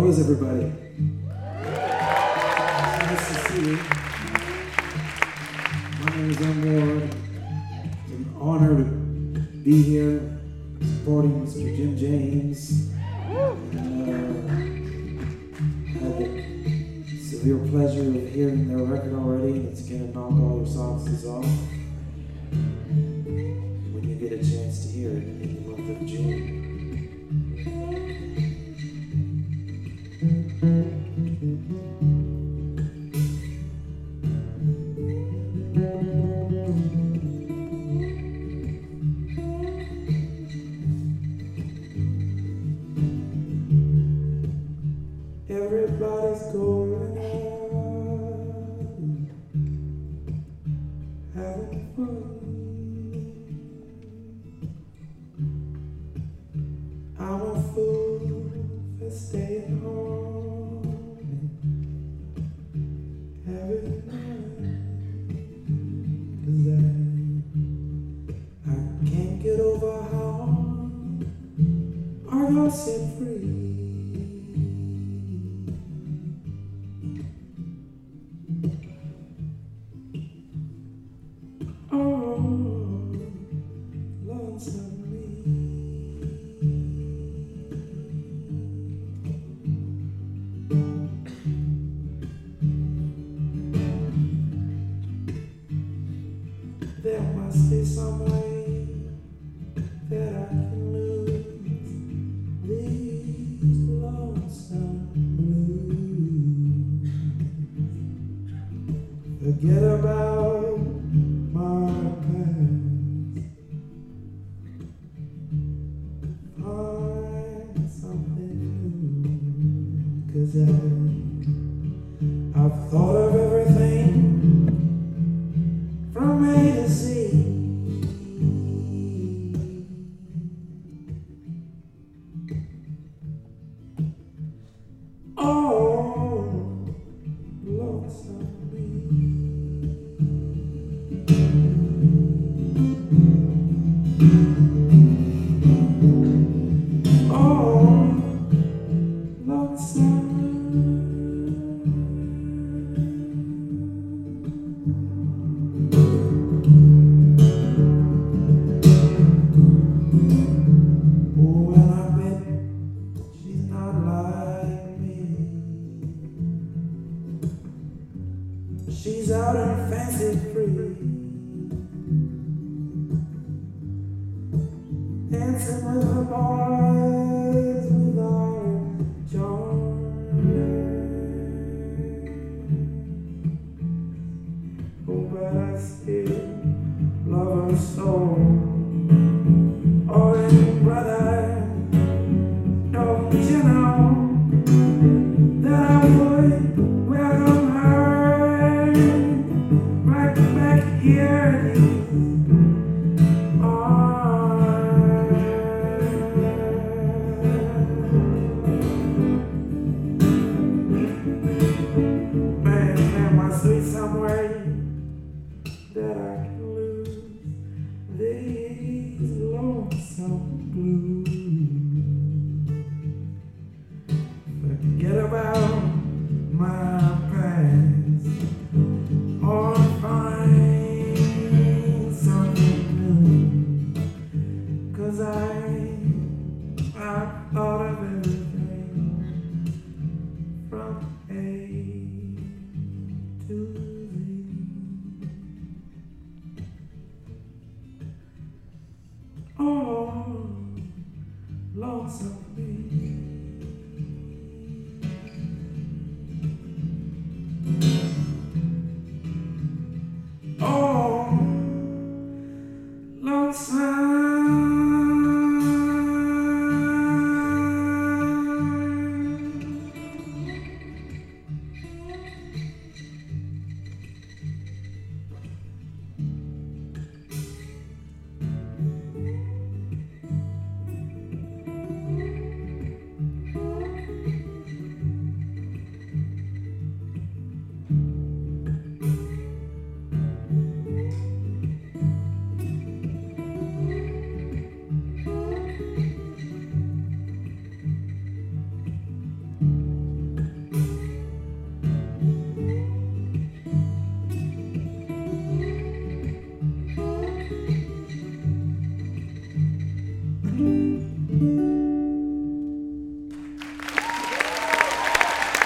is everybody? Nice to see you. My name is M. Ward. It's an honor to be here supporting Mr. Jim James. Had the severe pleasure of hearing their record already. It's gonna knock all your socks off when you get a chance to hear it in the month of June. Everybody's going out, having fun. I'm a fool for staying home and having fun. 'Cause I can't get over how I got set free. There must be some way that I can lose these lonesome blues. Forget about my past. Find something new. 'Cause I've thought of everything from A to Z. Oh, lonesome me. Oh, lonesome. She's out and fancy free, dancing with her boys with all her charm. Oh, but I still love her so. Oh, and brother, don't you know that I would welcome her right back here in these arms. Man, my sweet somewhere that I can lose these lonesome blues. Forget about my past, or find something new. 'Cause I've thought of everything from A to Z. Oh, lonesome me. Oh, lonesome.